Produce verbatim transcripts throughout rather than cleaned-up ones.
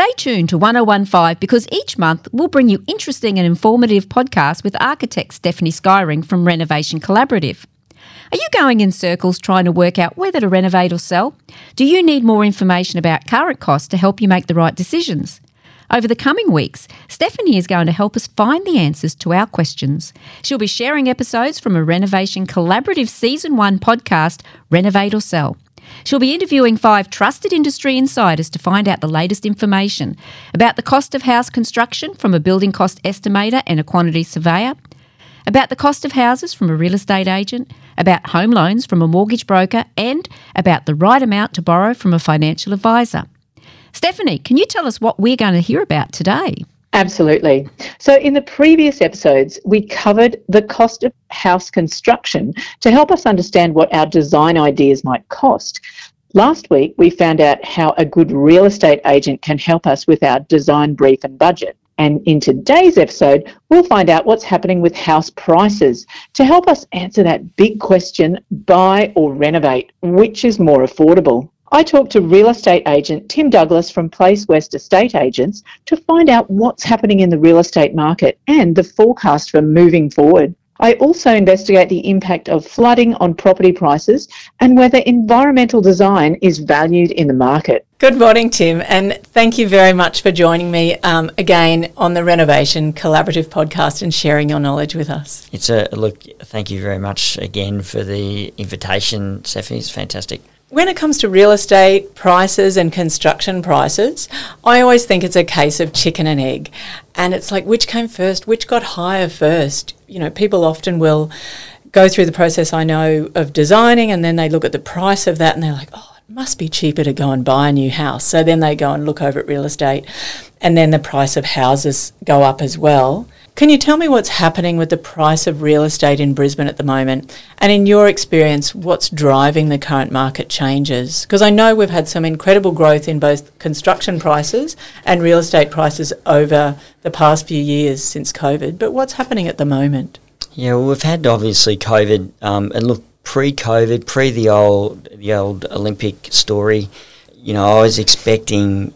Stay tuned to one oh one point five because each month we'll bring you interesting and informative podcasts with architect Stephanie Skyring from Renovation Collaborative. Are you going in circles trying to work out whether to renovate or sell? Do you need more information about current costs to help you make the right decisions? Over the coming weeks, Stephanie is going to help us find the answers to our questions. She'll be sharing episodes from a Renovation Collaborative Season one podcast, Renovate or Sell. She'll be interviewing five trusted industry insiders to find out the latest information about the cost of house construction from a building cost estimator and a quantity surveyor, about the cost of houses from a real estate agent, about home loans from a mortgage broker, and about the right amount to borrow from a financial advisor. Stephanie, can you tell us what we're going to hear about today? Absolutely. So in the previous episodes, we covered the cost of house construction to help us understand what our design ideas might cost. Last week, we found out how a good real estate agent can help us with our design brief and budget. And in today's episode, we'll find out what's happening with house prices to help us answer that big question, buy or renovate, which is more affordable. I talked to real estate agent Tim Douglas from Place West Estate Agents to find out what's happening in the real estate market and the forecast for moving forward. I also investigate the impact of flooding on property prices and whether environmental design is valued in the market. Good morning, Tim, and thank you very much for joining me um, again on the Renovation Collaborative podcast and sharing your knowledge with us. It's a look. Thank you very much again for the invitation, Stephanie. It's fantastic. When it comes to real estate prices and construction prices, I always think it's a case of chicken and egg. And it's like, which came first? Which got higher first? You know, people often will go through the process, I know, of designing, and then they look at the price of that and they're like, oh, it must be cheaper to go and buy a new house. So then they go and look over at real estate, and then the price of houses go up as well. Can you tell me what's happening with the price of real estate in Brisbane at the moment? And in your experience, what's driving the current market changes? Because I know we've had some incredible growth in both construction prices and real estate prices over the past few years since COVID. But what's happening at the moment? Yeah, well, we've had obviously COVID, um, and look, pre-COVID, pre the old the old Olympic story, you know, I was expecting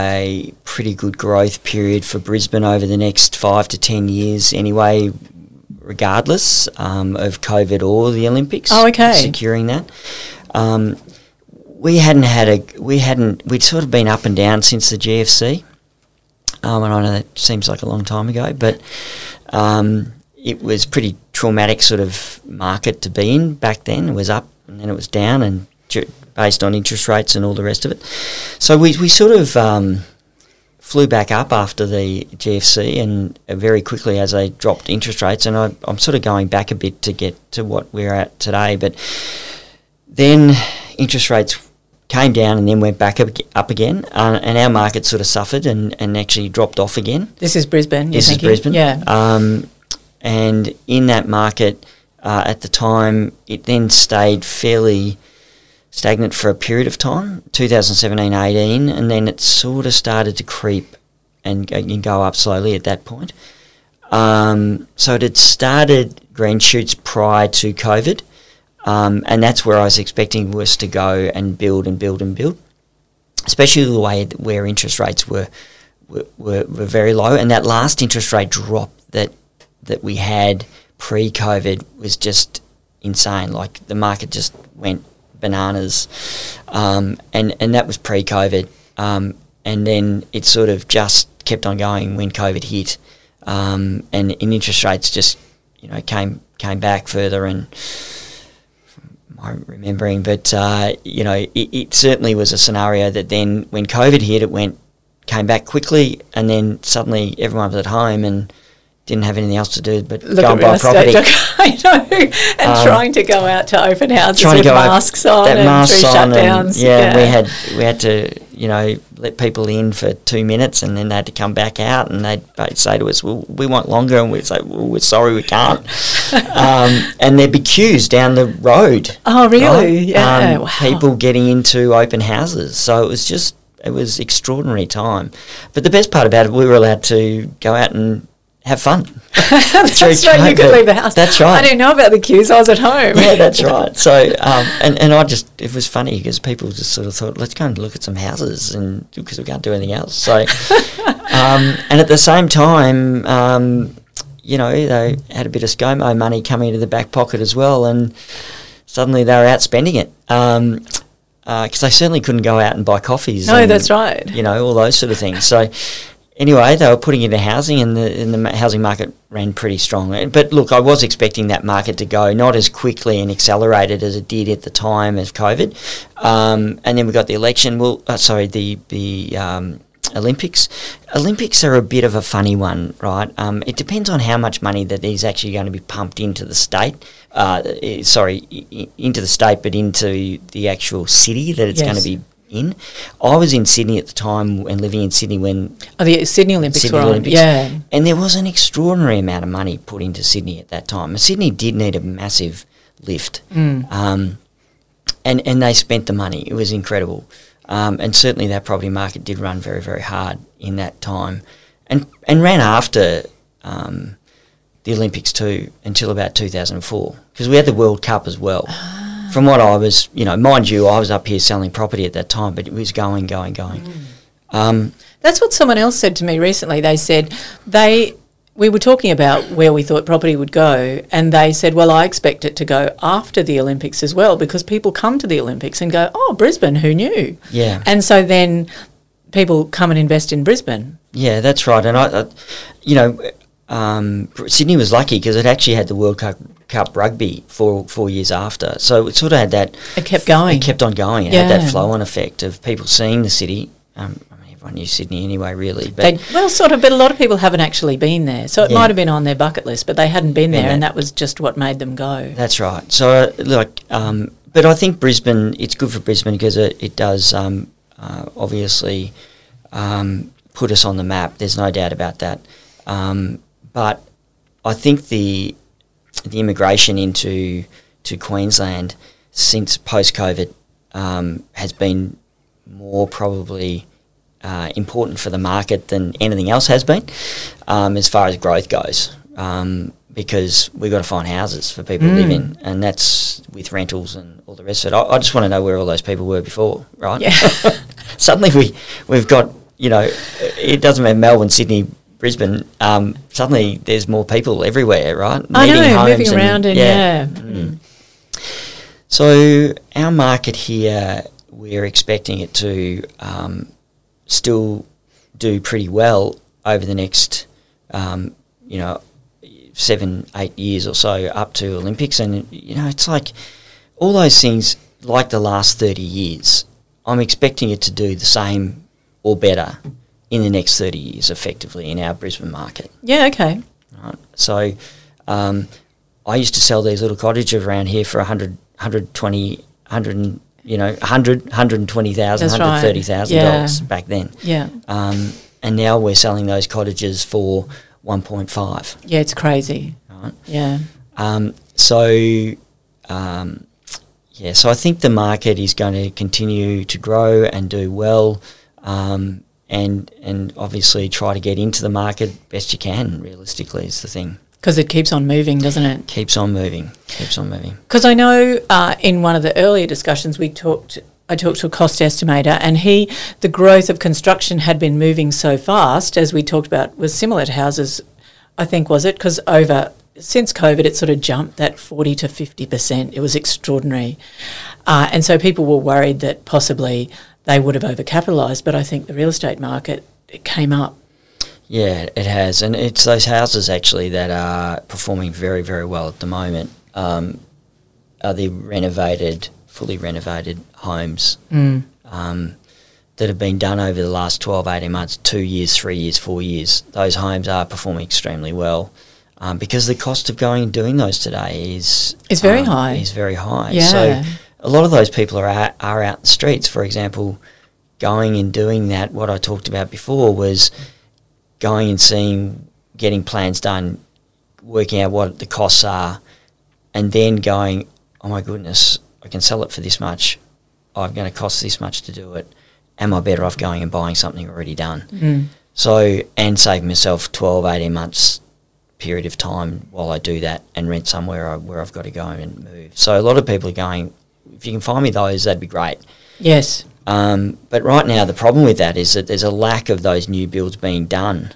a pretty good growth period for Brisbane over the next five to ten years anyway, regardless um, of COVID or the Olympics. Oh, okay. Securing that. Um, we hadn't had a, we hadn't, we'd sort of been up and down since the G F C. Um, and I know that seems like a long time ago, but um, it was pretty traumatic sort of market to be in back then. It was up and then it was down, and based on interest rates and all the rest of it. So we we sort of um, flew back up after the G F C, and uh, very quickly as they dropped interest rates, and I, I'm sort of going back a bit to get to what we're at today, but then interest rates came down and then went back up, up again, uh, and our market sort of suffered and, and actually dropped off again. This is Brisbane, This is thinking? Brisbane. Yeah. Um, and in that market, uh, at the time, it then stayed fairly stagnant for a period of time, two thousand seventeen eighteen, and then it sort of started to creep and go, and go up slowly at that point. Um, so it had started green shoots prior to COVID, um, and that's where I was expecting was to go and build and build and build, especially the way that where interest rates were, were were were very low, and that last interest rate drop that that we had pre-COVID was just insane. Like the market just went bananas, um, and and that was pre-COVID, um, and then it sort of just kept on going when COVID hit, um, and, and interest rates just you know came came back further, and I'm remembering, but uh, you know it, it certainly was a scenario that then when COVID hit, it went came back quickly, and then suddenly everyone was at home and didn't have anything else to do but Look go and buy property. I know, and um, trying to go out to open houses with masks on that and masks through on shutdowns. And, yeah, yeah, we had we had to you know let people in for two minutes and then they had to come back out, and they'd, they'd say to us, "Well, we want longer," and we'd say, "Well, we're sorry, we can't." um, and there'd be queues down the road. Oh, really? Right? Yeah. Um, wow. People getting into open houses, so it was just it was extraordinary time. But the best part about it, we were allowed to go out and have fun. That's right, you could leave the house. That's right. I didn't know about the queues, I was at home. Yeah, that's right. So, um, and, and I just, it was funny because people just sort of thought, let's go and look at some houses, and because we can't do anything else. So, um, and at the same time, um, you know, they had a bit of ScoMo money coming into the back pocket as well, and suddenly they were out spending it. Um, because uh, they certainly couldn't go out and buy coffees. No, and, that's right. You know, all those sort of things. So, anyway, they were putting into housing, and the and the housing market ran pretty strong. But look, I was expecting that market to go not as quickly and accelerated as it did at the time of COVID. Um, and then we got the election. Well, uh, sorry, the the um, Olympics. Olympics are a bit of a funny one, right? Um, it depends on how much money that is actually going to be pumped into the state. Uh, sorry, I- into the state, but into the actual city that it's Yes. going to be in. I was in Sydney at the time and living in Sydney when Oh, the Sydney Olympics Sydney were on. Olympics. Yeah. And there was an extraordinary amount of money put into Sydney at that time. Sydney did need a massive lift. Mm. Um, and, and they spent the money. It was incredible. Um, and certainly that property market did run very, very hard in that time. And and ran after um, the Olympics too until about two thousand four, because we had the World Cup as well. From what I was, you know, mind you, I was up here selling property at that time, but it was going, going, going. Mm. Um, That's what someone else said to me recently. They said they, we were talking about where we thought property would go, and they said, well, I expect it to go after the Olympics as well, because people come to the Olympics and go, oh, Brisbane, who knew? Yeah. And so then people come and invest in Brisbane. Yeah, that's right. And, I, I you know, um, Sydney was lucky because it actually had the World Cup, Cup rugby for four years after. So it sort of had that... It kept going. It kept on going. It Yeah. had that flow-on effect of people seeing the city. Um, I mean, everyone knew Sydney anyway, really. But They, well, sort of, but a lot of people haven't actually been there. So it Yeah. might have been on their bucket list, but they hadn't been there, Yeah. and that was just what made them go. That's right. So, uh, look, um, but I think Brisbane, it's good for Brisbane because it, it does um, uh, obviously um, put us on the map. There's no doubt about that. Um, but I think the the immigration into to Queensland since post-COVID um, has been more probably uh, important for the market than anything else has been um, as far as growth goes. Um, because we've got to find houses for people Mm. to live in, and that's with rentals and all the rest of it. I, I just want to know where all those people were before, right? Yeah. Suddenly we, we've got, you know, it doesn't matter Melbourne, Sydney, Brisbane, um, suddenly there's more people everywhere, right? I Needing know, homes moving around and, yeah. Mm. So our market here, we're expecting it to um, still do pretty well over the next, um, you know, seven, eight years or so up to Olympics. And, you know, it's like all those things, like the last thirty years, I'm expecting it to do the same or better in the next thirty years, effectively, in our Brisbane market. Yeah, okay. Right. So um, I used to sell these little cottages around here for one hundred, one twenty, one hundred, you know, one hundred, one hundred twenty thousand dollars, That's right. one hundred thirty thousand dollars Yeah. back then. Yeah. Um, and now we're selling those cottages for one point five. Yeah, it's crazy. Right. Yeah. Um, so, um, yeah, so I think the market is going to continue to grow and do well, um, and and obviously try to get into the market best you can, realistically, is the thing. Because it keeps on moving, doesn't it? Keeps on moving, keeps on moving. Because I know uh, in one of the earlier discussions we talked, I talked to a cost estimator, and he, the growth of construction had been moving so fast, as we talked about, was similar to houses, I think, was it? Because over, since COVID, it sort of jumped that forty to fifty percent. It was extraordinary. Uh, and so people were worried that possibly they would have overcapitalised, but I think the real estate market, it came up. Yeah, it has, and it's those houses actually that are performing very, very well at the moment. Um, are the renovated, fully renovated homes Mm. um, that have been done over the last twelve, eighteen months, two years, three years, four years. Those homes are performing extremely well um, because the cost of going and doing those today is It's very um, high. Is very high. Yeah. So a lot of those people are out, are out in the streets. For example, going and doing that. What I talked about before was going and seeing, getting plans done, working out what the costs are, and then going, oh my goodness, I can sell it for this much. I'm going to cost this much to do it. Am I better off going and buying something already done? Mm. So, and save myself twelve, eighteen months period of time while I do that and rent somewhere I, where I've got to go and move. So a lot of people are going, if you can find me those, that'd be great. Yes. Um, but right now the problem with that is that there's a lack of those new builds being done.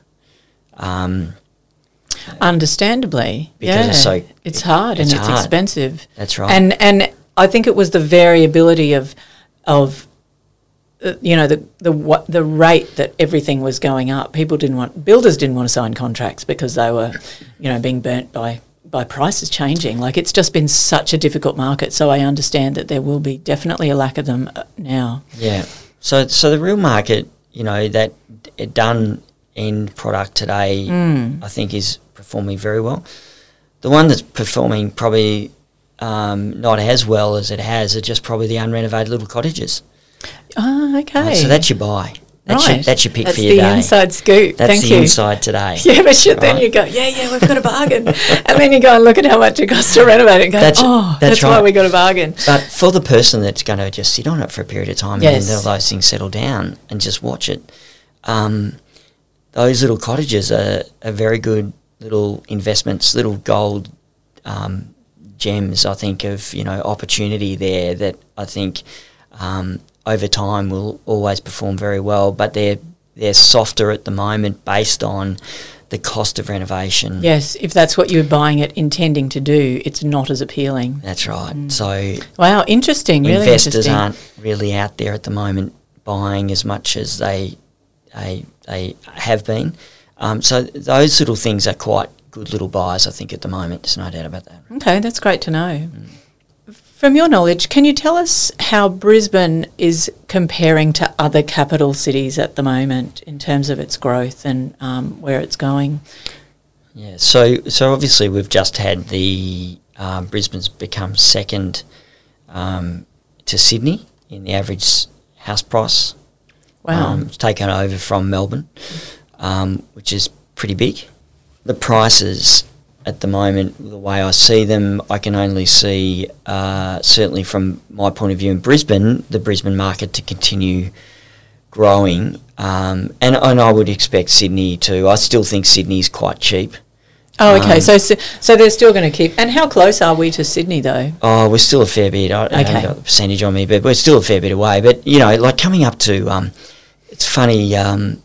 Um, Understandably, because yeah. it's so it's hard it's and it's hard. expensive. That's right. And and I think it was the variability of of uh, you know the the what the rate that everything was going up. People didn't want builders didn't want to sign contracts because they were, you know, being burnt by by prices changing. Like, it's just been such a difficult market. So I understand that there will be definitely a lack of them now. Yeah. So so the real market, you know, that d- done end product today, Mm. I think is performing very well. The one that's performing probably um, not as well as it has are just probably the unrenovated little cottages. Oh, okay. Right, so that's your buy. That's right. your that's your pick that's for your the day. inside scoop. That's Thank the you. inside today. Yeah, but shit, then Right? you go, yeah, yeah, we've got a bargain. And then you go and look at how much it costs to renovate it and go, That's- oh, that's that's, why right. we got a bargain. But for the person that's going to just sit on it for a period of time Yes. and then those things settle down and just watch it, um, those little cottages are, are very good little investments, little gold um, gems, I think, of, you know, opportunity there that I think um, over time will always perform very well. But they're they're softer at the moment based on the cost of renovation. Yes, if that's what you're buying it intending to do, it's not as appealing. That's right. So Wow, interesting, really investors interesting. aren't really out there at the moment buying as much as they they they have been. Um, so those little things are quite good little buys, I think, at the moment. There's no doubt about that. Okay, that's great to know. From your knowledge, can you tell us how Brisbane is comparing to other capital cities at the moment in terms of its growth and um, where it's going? Yeah. So so obviously we've just had the um, Brisbane's become second um, to Sydney in the average s- house price. Wow. Um, it's taken over from Melbourne, um, which is pretty big. The prices at the moment, the way I see them, I can only see, uh, certainly from my point of view in Brisbane, the Brisbane market to continue growing. Um, and, and I would expect Sydney too. I still think Sydney's quite cheap. Oh, okay. Um, so, so so they're still going to keep. And how close are we to Sydney, though? Oh, we're still a fair bit. I, I Okay. haven't got the percentage on me, but we're still a fair bit away. But, you know, like coming up to, um, it's funny, um,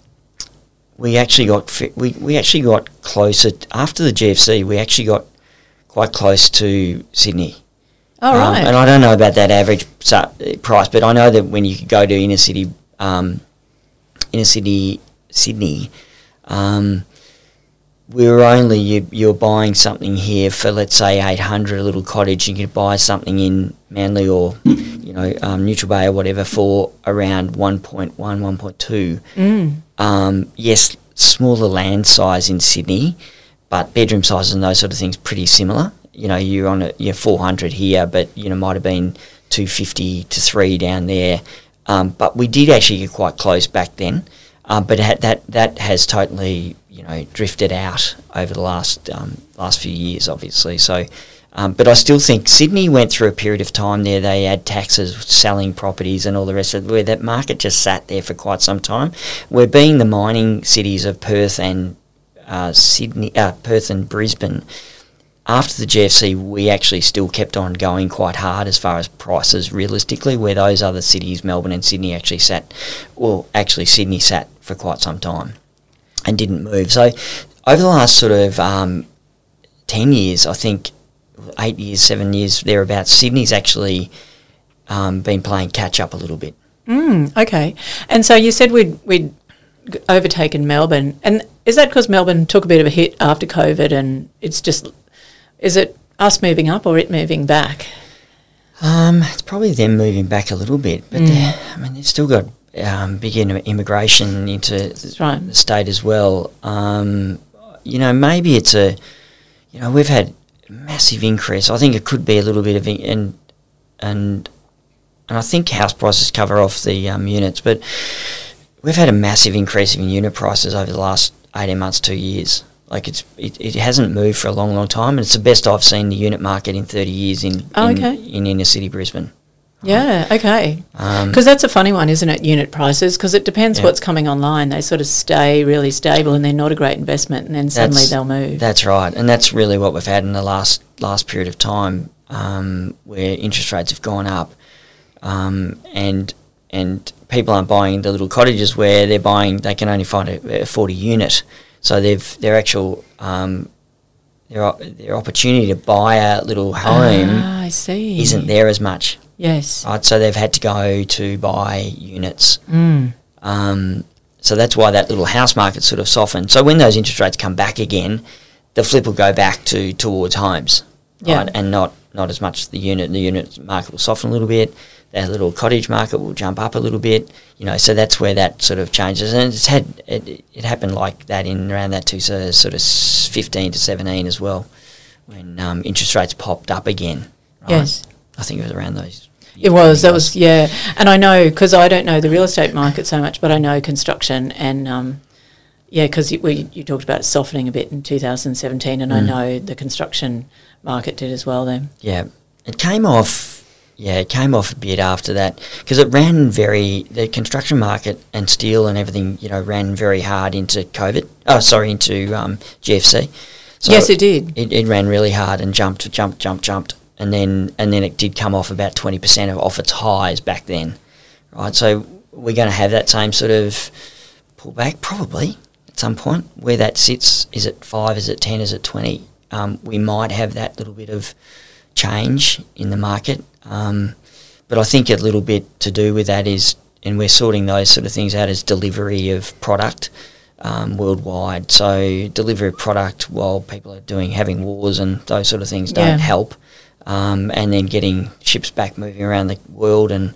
we actually got fi- we, we actually got closer after the G F C. We actually got quite close to Sydney. Oh, Um, right. and I don't know about that average sa- price, but I know that when you could go to inner city, um, inner city Sydney, um, we were only you, you're buying something here for, let's say, eight hundred, a little cottage. You could buy something in Manly or you know um, Neutral Bay or whatever for around one point one, one point two. Mm. Um, yes, smaller land size in Sydney, but bedroom sizes and those sort of things pretty similar. You know, you're on a you're four hundred here, but you know might have been two fifty to three down there. Um, but we did actually get quite close back then. Um, but ha- that that has totally you know drifted out over the last um, last few years, obviously. So, um, but I still think Sydney went through a period of time there. They had taxes, selling properties, and all the rest of it, where that market just sat there for quite some time. We're being the mining cities of Perth and uh, Sydney, uh, Perth and Brisbane. After the G F C, we actually still kept on going quite hard as far as prices realistically, where those other cities, Melbourne and Sydney, actually sat, well, actually Sydney sat for quite some time and didn't move. So over the last sort of um, ten years, I think, eight years, seven years, thereabouts, Sydney's actually um, been playing catch up a little bit. Mm, okay. And so you said we'd, we'd g- overtaken Melbourne. And is that because Melbourne took a bit of a hit after COVID and it's just... Is it us moving up or it moving back? Um, it's probably them moving back a little bit, but mm. I mean, they've still got um, big in- immigration into That's right. the state as well. Um, you know, maybe it's a, you know, we've had a massive increase. I think it could be a little bit of, in- and and and I think house prices cover off the um, units, but we've had a massive increase in unit prices over the last eighteen months, two years. Like it's it, it hasn't moved for a long, long time, and it's the best I've seen the unit market in thirty years in Oh, in, okay. in inner city Brisbane. Yeah, okay. Um, Because that's a funny one, isn't it, unit prices? Because it depends Yeah. what's coming online. They sort of stay really stable and they're not a great investment, and then suddenly That's- they'll move. That's right, and that's really what we've had in the last last period of time, um, where interest rates have gone up, um, and and people aren't buying the little cottages where they're buying. They can only find a, a forty unit, so they've their actual um, their their opportunity to buy a little home Ah, I see. isn't there as much. Yes. Right, so they've had to go to buy units. Mm. Um, so that's why that little house market sort of softened. So when those interest rates come back again, the flip will go back to towards homes, Yeah. right? And not, not as much the unit. The unit market will soften a little bit. That little cottage market will jump up a little bit. You know, so that's where that sort of changes. And it's had it, it happened like that in around that two so sort of fifteen to seventeen as well, when um, interest rates popped up again. Right? Yes. I think it was around those. It was, that was, yeah. And I know, because I don't know the real estate market so much, but I know construction and, um, yeah, because you, we- you talked about softening a bit in two thousand seventeen, and I Mm. know the construction market did as well then. Yeah, it came off. Yeah, it came off a bit after that because it ran very. The construction market and steel and everything, you know, ran very hard into COVID. Oh, sorry, into um, G F C. So Yes, it did. It, it ran really hard and jumped, jumped, jumped, jumped, and then and then it did come off about twenty percent of off its highs back then, right? So we're going to have that same sort of pullback probably at some point. Where that sits, is it five? Is it ten? Is it twenty? Um, we might have that little bit of change in the market, um, but I think a little bit to do with that is, and we're sorting those sort of things out, as delivery of product um, worldwide. So delivery of product while people are doing having wars and those sort of things don't Yeah. help, um, and then getting ships back moving around the world, and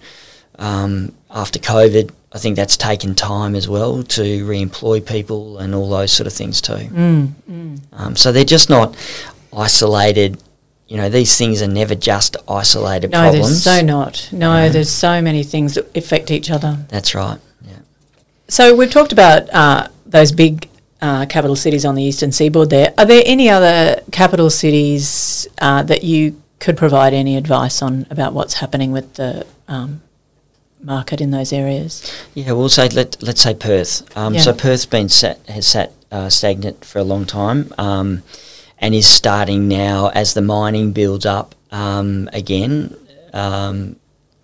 um, after COVID, I think that's taken time as well to re-employ people and all those sort of things too. Mm, mm. Um, so they're just not isolated. You know, these things are never just isolated No, problems. there's so not. No, Yeah. there's so many things that affect each other. That's right. Yeah. So we've talked about uh, those big uh, capital cities on the eastern seaboard there. Are there any other capital cities uh, that you could provide any advice on about what's happening with the um, market in those areas? Yeah, we'll say let let's say Perth. Um, Yeah. So Perth's been sat has sat uh, stagnant for a long time, um, and is starting now as the mining builds up um, again, um,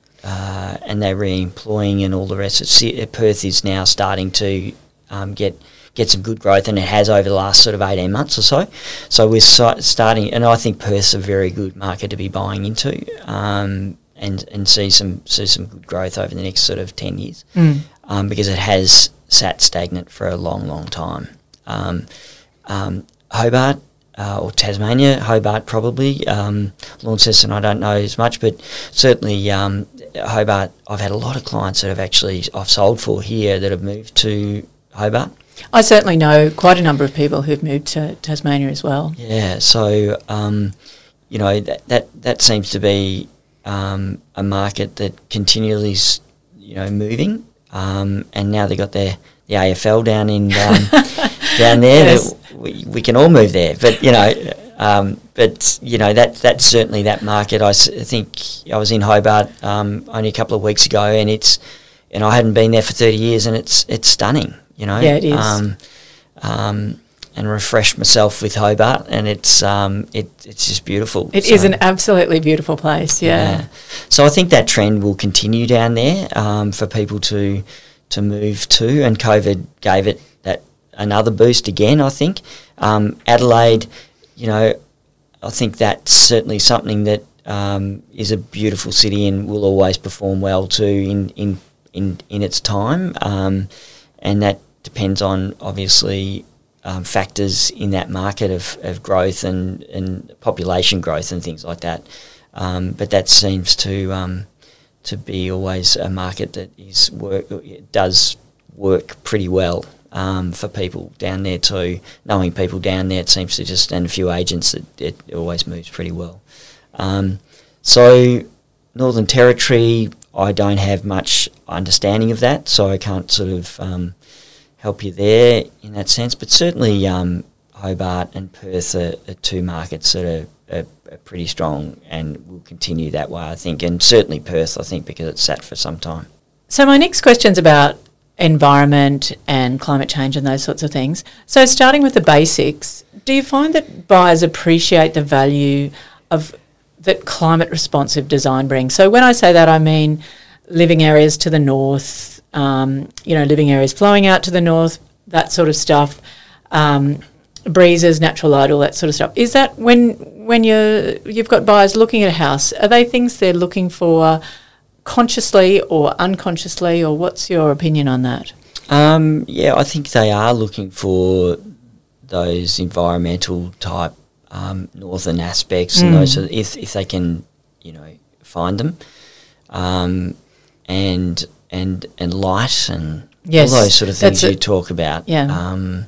uh, and they're re-employing and all the rest. It's, Perth is now starting to um, get get some good growth, and it has over the last sort of eighteen months or so. So we're so starting, and I think Perth's a very good market to be buying into. Um, and and see some see some good growth over the next sort of ten years, Mm. um, because it has sat stagnant for a long, long time. Um, um, Hobart uh, or Tasmania, Hobart probably. Um, Launceston, I don't know as much, but certainly um, Hobart. I've had a lot of clients that have actually I've sold for here that have moved to Hobart. I certainly know quite a number of people who've moved to Tasmania as well. Yeah, so um, you know that that that seems to be Um, a market that continually, s- you know, moving, um, and now they got their the A F L down in um, down there. Yes. That we, we can all move there, but you know, um, but you know that that's certainly that market. I, s- I think I was in Hobart um, only a couple of weeks ago, and it's and I hadn't been there for thirty years, and it's it's stunning. You know, Yeah, it is. Um, um, and refreshed myself with Hobart, and it's um, it it's just beautiful. It So- is an absolutely beautiful place, yeah. So I think that trend will continue down there um, for people to to move to, and COVID gave it that another boost again. I think um, Adelaide, you know, I think that's certainly something that um, is a beautiful city and will always perform well too in in in, in its time, um, and that depends on obviously. Um, factors in that market of, of growth and, and population growth and things like that. Um, but that seems to um, to be always a market that is work it does work pretty well um, for people down there too. Knowing people down there, it seems to just, and a few agents, that it always moves pretty well. Um, so Northern Territory, I don't have much understanding of that, so I can't sort of um, help you there in that sense. But certainly um, Hobart and Perth are, are two markets that are, are, are pretty strong and will continue that way, I think, and certainly Perth, I think, because it's sat for some time. So my next question's about environment and climate change and those sorts of things. So starting with the basics, do you find that buyers appreciate the value of that climate responsive design brings? So when I say that, I mean living areas to the north, um, you know, living areas flowing out to the north, that sort of stuff, um, breezes, natural light, all that sort of stuff. Is that when when you're, you've got buyers looking at a house, are they things they're looking for consciously or unconsciously, or what's your opinion on that? Um, yeah, I think they are looking for those environmental type um, northern aspects, mm. and those are, if if they can, you know, find them, um, and and and light and yes, all those sort of things you it. talk about. Yeah. Um,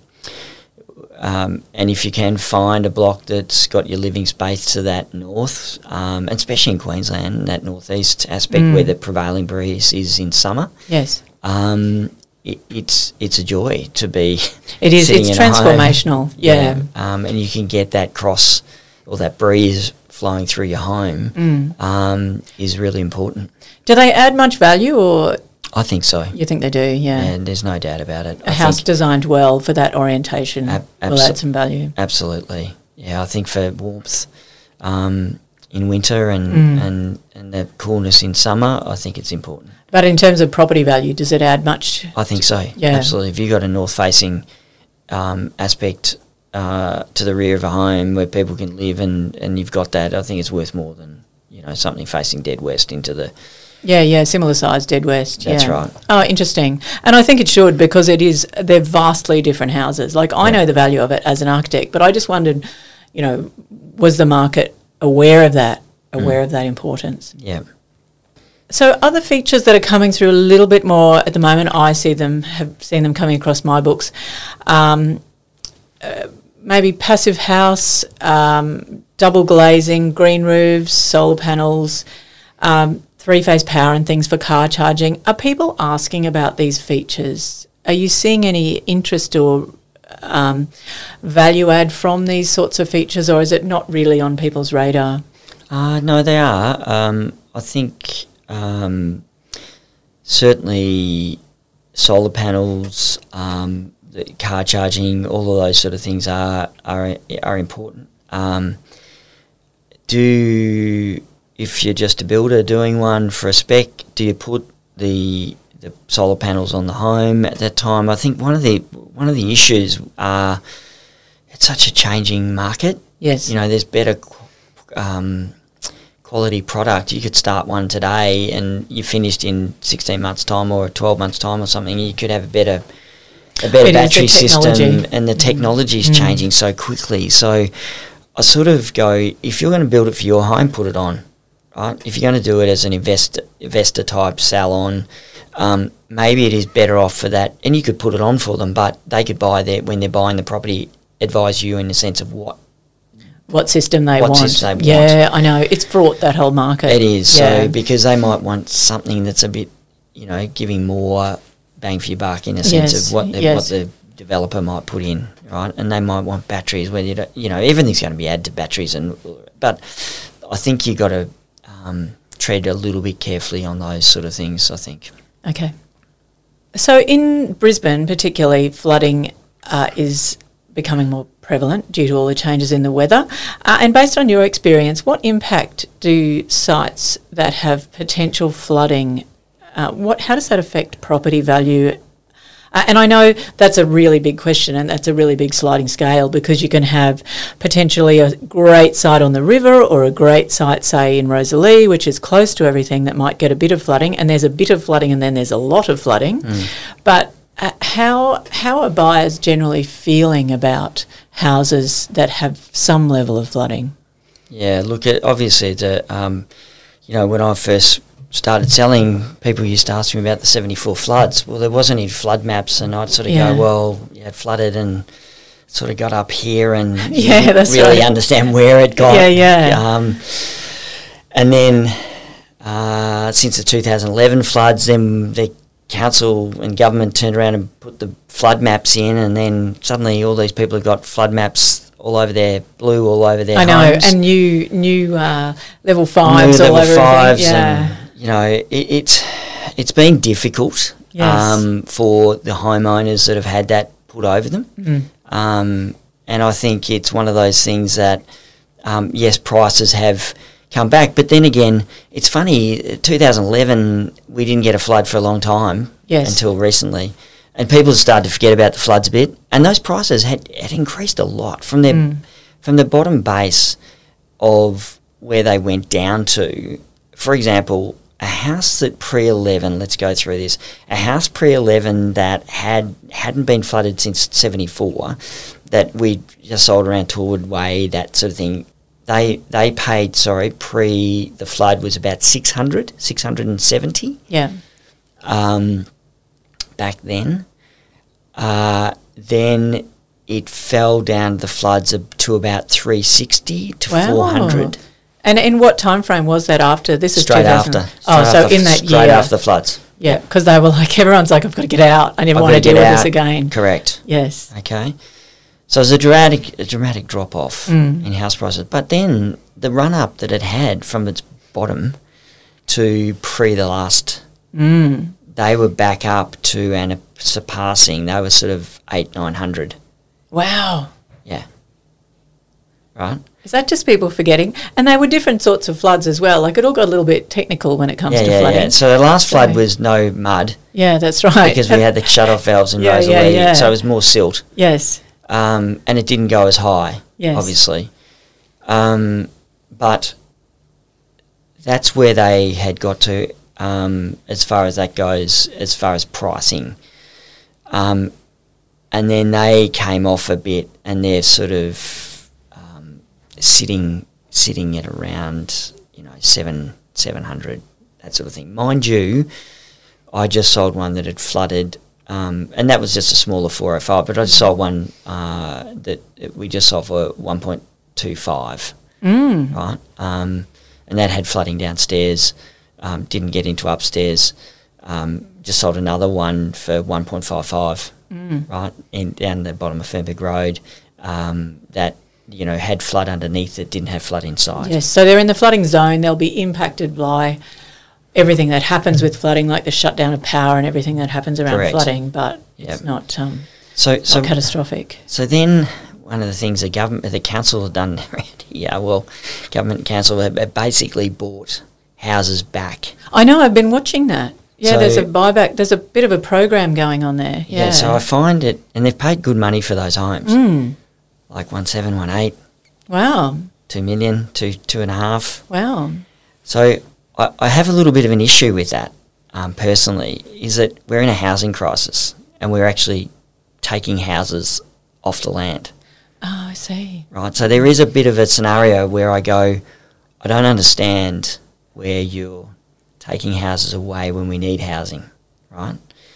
Um, and if you can find a block that's got your living space to that north, um, and especially in Queensland, that northeast aspect mm. where the prevailing breeze is in summer, yes, um, it, it's it's a joy to be. It is. Sitting It's in transformational. A home. Yeah, yeah. Um, and you can get that cross or that breeze flowing through your home mm. um, is really important. Do they add much value, or? I think so. You think they do, yeah. And there's no doubt about it. A I house think designed well for that orientation ab- will abso- add some value. Absolutely. Yeah, I think for warmth um, in winter and, Mm. and, and the coolness in summer, I think it's important. But in terms of property value, does it add much? I think so, yeah. absolutely. If you've got a north-facing um, aspect uh, to the rear of a home where people can live and, and you've got that, I think it's worth more than, you know, something facing dead west into the... Yeah, yeah, similar size, dead west. That's yeah. right. Oh, interesting. And I think it should, because it is, they're vastly different houses. Like, I yeah. know the value of it as an architect, but I just wondered, you know, was the market aware of that, aware mm. of that importance? Yeah. So other features that are coming through a little bit more at the moment, I see them, have seen them coming across my books, um, uh, maybe passive house, um, double glazing, green roofs, solar panels, um, three-phase power and things for car charging. Are people asking about these features? Are you seeing any interest or um, value add from these sorts of features, or is it not really on people's radar? Uh, no, they are. Um, I think um, certainly solar panels, um, the car charging, all of those sort of things are are, are important. Um, do... If you're just a builder doing one for a spec, do you put the the solar panels on the home at that time? I think one of the one of the issues are it's such a changing market. Yes, you know, there's better um, quality product. You could start one today and you finished in sixteen months' time or twelve months' time or something. You could have a better a better it battery system, and the technology is mm. changing so quickly. So I sort of go, if you're going to build it for your home, put it on. Right? If you're going to do it as an investor, investor type salon, um, maybe it is better off for that. And you could put it on for them, but they could buy their, when they're buying the property, advise you in the sense of what what system they what want. System they yeah, want. I know. It's fraught, that whole market. It is. Yeah. So because they might want something that's a bit, you know, giving more bang for your buck in a sense yes. of what the, yes. what the developer might put in, right? And they might want batteries where you don't, you know, everything's going to be added to batteries, and but I think you got to um, tread a little bit carefully on those sort of things, I think. Okay. So in Brisbane particularly, flooding uh, is becoming more prevalent due to all the changes in the weather. Uh, and based on your experience, what impact do sites that have potential flooding, uh, what? how does that affect property value? Uh, and I know that's a really big question, and that's a really big sliding scale, because you can have potentially a great site on the river or a great site, say, in Rosalie, which is close to everything, that might get a bit of flooding, and there's a bit of flooding and then there's a lot of flooding. Mm. But uh, how how are buyers generally feeling about houses that have some level of flooding? Yeah, look, it, obviously, it's a, um, you know, when I first started selling, people used to ask me about the seventy-four floods. Well, there wasn't any flood maps, and I'd sort of yeah. go, well, yeah, it flooded and sort of got up here, and you yeah, didn't that's really right. understand where it got. Yeah, yeah. Um, and then uh, since the two thousand eleven floods, then they council and government turned around and put the flood maps in, and then suddenly all these people have got flood maps all over their blue, all over their I know, homes. and new new uh, level fives New all level over fives, everything. Yeah. and you know, it, it's it's been difficult Yes. um, for the homeowners that have had that put over them. Mm. Um, and I think it's one of those things that, um, yes, prices have come back. But then again, it's funny, two thousand eleven, we didn't get a flood for a long time Yes. until recently. And people started to forget about the floods a bit. And those prices had, had increased a lot from their, Mm. from the bottom base of where they went down to. For example, a house that pre-eleven, let's go through this, a house pre-eleven that had, hadn't been flooded since seventy-four, that we just sold around Torwood Way, that sort of thing, they they paid, sorry, pre the flood was about six hundred, six hundred seventy Yeah. um, back then. Uh, then it fell down the floods ab- to about three sixty to Wow. four hundred. And in what time frame was that after? This is Straight two thousand after. Oh, Straight so after- in that straight year. after the floods. Yeah, because they were like, everyone's like, I've got to get out. I never I've want to gotta deal get with this out. again. Correct. Yes. Okay. So it was a dramatic, a dramatic drop off Mm. in house prices. But then the run up that it had from its bottom to pre the last, Mm. they were back up to and surpassing. They were sort of eight, nine hundred. Wow. Yeah. Right. Is that just people forgetting? And they were different sorts of floods as well. Like it all got a little bit technical when it comes Yeah, to yeah, flooding. yeah. So the last flood So- was no mud Yeah, that's right. because we had the shut off valves in Yeah, Rosalie, yeah, yeah. so it was more silt. Yes. Um, and it didn't go as high, Yes. obviously. Um, but that's where they had got to, um, as far as that goes, as far as pricing. Um, and then they came off a bit, and they're sort of um, sitting sitting at around, you know, seven seven hundred, that sort of thing. Mind you, I just sold one that had flooded. Um, and that was just a smaller four oh five, but I just sold one uh, that we just sold for one point two five, Mm. right? Um, and that had flooding downstairs, um, didn't get into upstairs. Um, just sold another one for one point five five, Mm. right, in, down the bottom of Fernberg Road, um, that, you know, had flood underneath it, didn't have flood inside. Yes. So they're in the flooding zone. They'll be impacted by everything that happens with flooding, like the shutdown of power and everything that happens around Correct. flooding, but Yep. it's not, um, So, so not catastrophic. So then, one of the things the government, the council have done around here, well, government and council have have basically bought houses back. I know, I've been watching that. Yeah, So- there's a buyback, there's a bit of a program going on there. Yeah. Yeah. So I find it, and they've paid good money for those homes, Mm. like one seven, one eight, Wow. two million, two two and a half. Wow. So I, I have a little bit of an issue with that, um, personally, is that we're in a housing crisis, and we're actually taking houses off the land. Oh, I see. Right, so there is a bit of a scenario where I go, I don't understand where you're taking houses away when we need housing, right?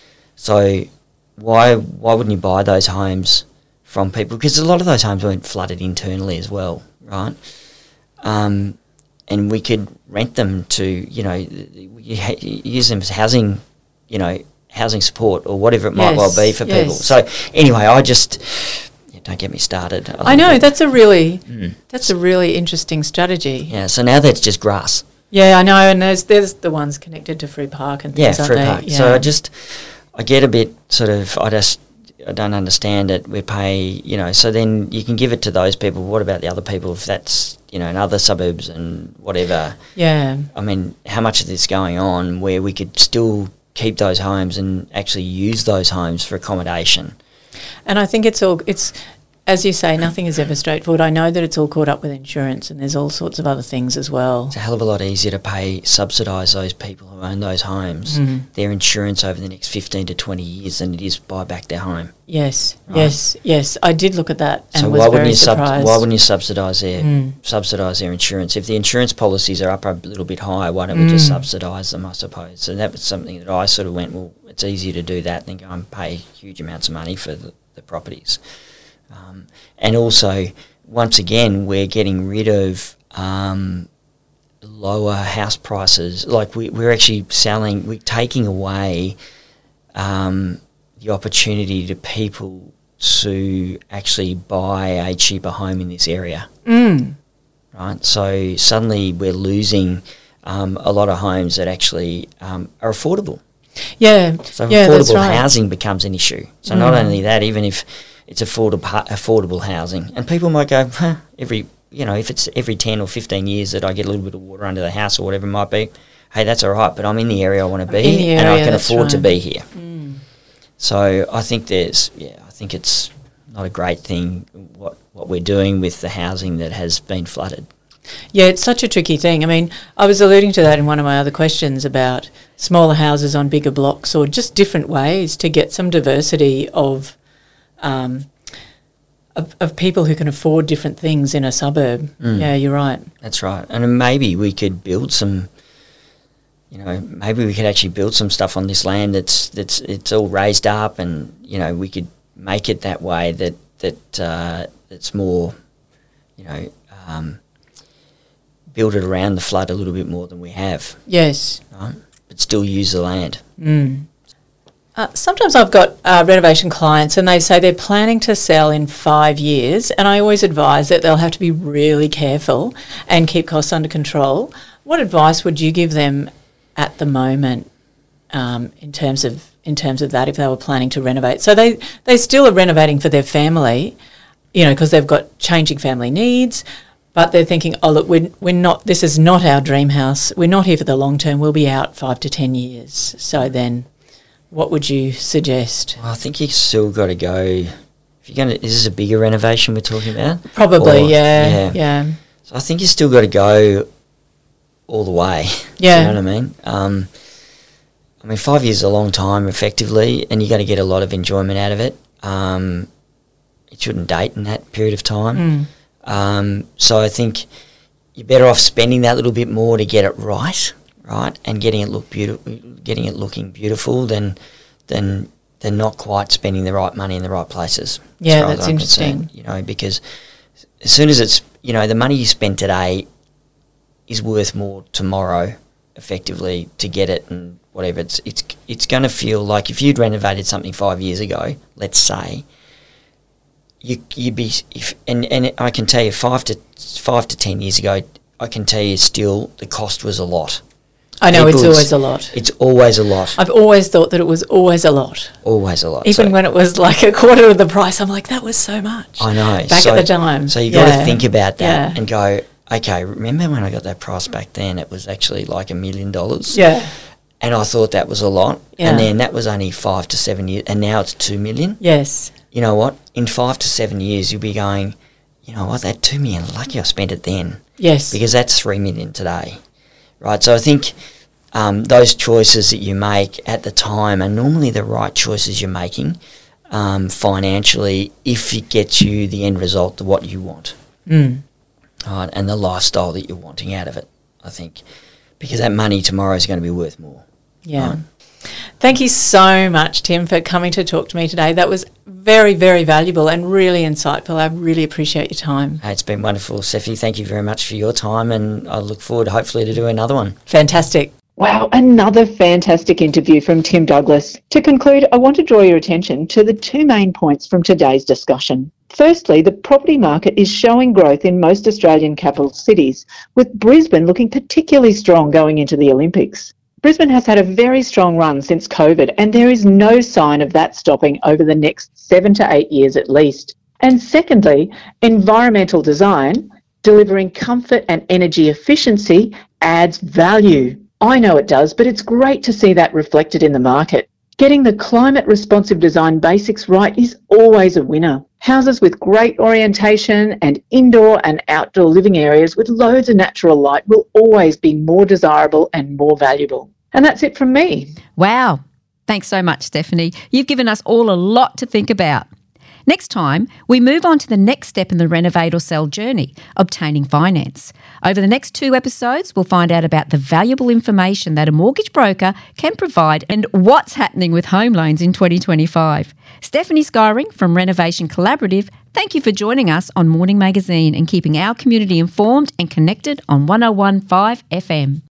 So why why wouldn't you buy those homes from people? Because a lot of those homes weren't flooded internally as well, right? Um, and we could rent them to, you know, you ha- use them as housing, you know, housing support or whatever it might Yes, well be for people. yes. So anyway, I just... Don't get me started. I think know, that- that's a really, Mm. that's a really interesting strategy. Yeah, so now that's just grass. Yeah, I know, and there's there's the ones connected to Free Park and Yeah, things, aren't free they? park. Yeah. So I just, I get a bit sort of, I just, I don't understand it. We pay, you know, so then you can give it to those people. What about the other people if that's, you know, in other suburbs and whatever? Yeah. I mean, how much of this going on where we could still keep those homes and actually use those homes for accommodation? And I think it's all, it's, as you say, nothing is ever straightforward. I know that it's all caught up with insurance and there's all sorts of other things as well. It's a hell of a lot easier to pay, subsidise those people who own those homes, Mm. their insurance over the next fifteen to twenty years than it is buy back their home. Yes, Right. yes, yes. I did look at that and So was why wouldn't very you sub- surprised. why wouldn't you subsidise their Mm. subsidise their insurance? If the insurance policies are up a little bit higher, why don't we just Mm. subsidise them? I suppose. So that was something that I sort of went, well, it's easier to do that than go and pay huge amounts of money for the, the properties. Um, and also, once again, we're getting rid of um, lower house prices. Like we, we're actually selling, we're taking away um, the opportunity to people to actually buy a cheaper home in this area. Mm. Right, so suddenly we're losing um, a lot of homes that actually um, are affordable. Yeah, so yeah, affordable that's right. housing becomes an issue. So Mm. not only that, even if it's affordable affordable housing, and people might go, huh, every you know, if it's every ten or fifteen years that I get a little bit of water under the house or whatever it might be, hey, that's all right. But I'm in the area I want to be, in the and I area, can that's afford to right. be here. Mm. So I think there's, yeah, I think it's not a great thing what what we're doing with the housing that has been flooded. Yeah, it's such a tricky thing. I mean, I was alluding to that in one of my other questions about smaller houses on bigger blocks, or just different ways to get some diversity of um, of, of people who can afford different things in a suburb. Mm. Yeah, you're right. That's right. And maybe we could build some, you know, maybe we could actually build some stuff on this land that's that's it's all raised up, and you know, we could make it that way that that uh, it's more, you know. Um, build it around the flood a little bit more than we have, Yes. right? But still use the land. Mm. Uh, sometimes I've got uh, renovation clients and they say they're planning to sell in five years, and I always advise that they'll have to be really careful and keep costs under control. What advice would you give them at the moment um, in terms of in terms of that if they were planning to renovate? So they, they still are renovating for their family, you know, because they've got changing family needs. But they're thinking, oh, look, we're, we're not, this is not our dream house. We're not here for the long term. We'll be out five to ten years. So then what would you suggest? Well, I think you still got to go, if you're going to, is this a bigger renovation we're talking about? Probably, Or- yeah, yeah. yeah. So I think you still got to go all the way. Yeah. Do you know what I mean? Um, I mean, five years is a long time, effectively, and you got to get a lot of enjoyment out of it. Um, it shouldn't date in that period of time. Mm. Um, so I think you're better off spending that little bit more to get it right, right, and getting it look beautiful, getting it looking beautiful, than than than not quite spending the right money in the right places. as Yeah, far as that's I'm interesting. concerned, you know, because as soon as it's, you know, the money you spend today is worth more tomorrow, effectively, to get it and whatever. It's it's it's going to feel like if you'd renovated something five years ago, let's say. You you'd be if and, and I can tell you five to five to ten years ago, I can tell you still the cost was a lot. I know, it's People's- always a lot. It's always a lot. I've always thought that it was always a lot. Always a lot. Even So- when it was like a quarter of the price, I'm like, that was so much. I know. Back so, at the time. So you got to Yeah. think about that Yeah. and go, okay, remember when I got that price back then? It was actually like a million dollars. Yeah. And I thought that was a lot. Yeah. And then that was only five to seven years. And now it's two million. Yes. You know what? In five to seven years, you'll be going, you know what, that two million, lucky I spent it then. Yes. Because that's three million today. Right? So I think um, those choices that you make at the time are normally the right choices you're making um, financially if it gets you the end result of what you want. Mm. Right, and the lifestyle that you're wanting out of it, I think, because that money tomorrow is going to be worth more. Yeah. Right. Thank you so much, Tim, for coming to talk to me today. That was very, very valuable and really insightful. I really appreciate your time. Hey, it's been wonderful, Steffi. Thank you very much for your time, and I look forward, hopefully, to do another one. Fantastic. Wow, another fantastic interview from Tim Douglas. To conclude, I want to draw your attention to the two main points from today's discussion. Firstly, the property market is showing growth in most Australian capital cities, with Brisbane looking particularly strong going into the Olympics. Brisbane has had a very strong run since COVID, and there is no sign of that stopping over the next seven to eight years at least. And secondly, environmental design, delivering comfort and energy efficiency, adds value. I know it does, but it's great to see that reflected in the market. Getting the climate responsive design basics right is always a winner. Houses with great orientation and indoor and outdoor living areas with loads of natural light will always be more desirable and more valuable. And that's it from me. Wow. Thanks so much, Stephanie. You've given us all a lot to think about. Next time, we move on to the next step in the renovate or sell journey, obtaining finance. Over the next two episodes, we'll find out about the valuable information that a mortgage broker can provide and what's happening with home loans in twenty twenty-five. Stephanie Skyring from Renovation Collaborative, thank you for joining us on Morning Magazine and keeping our community informed and connected on one oh one point five F M.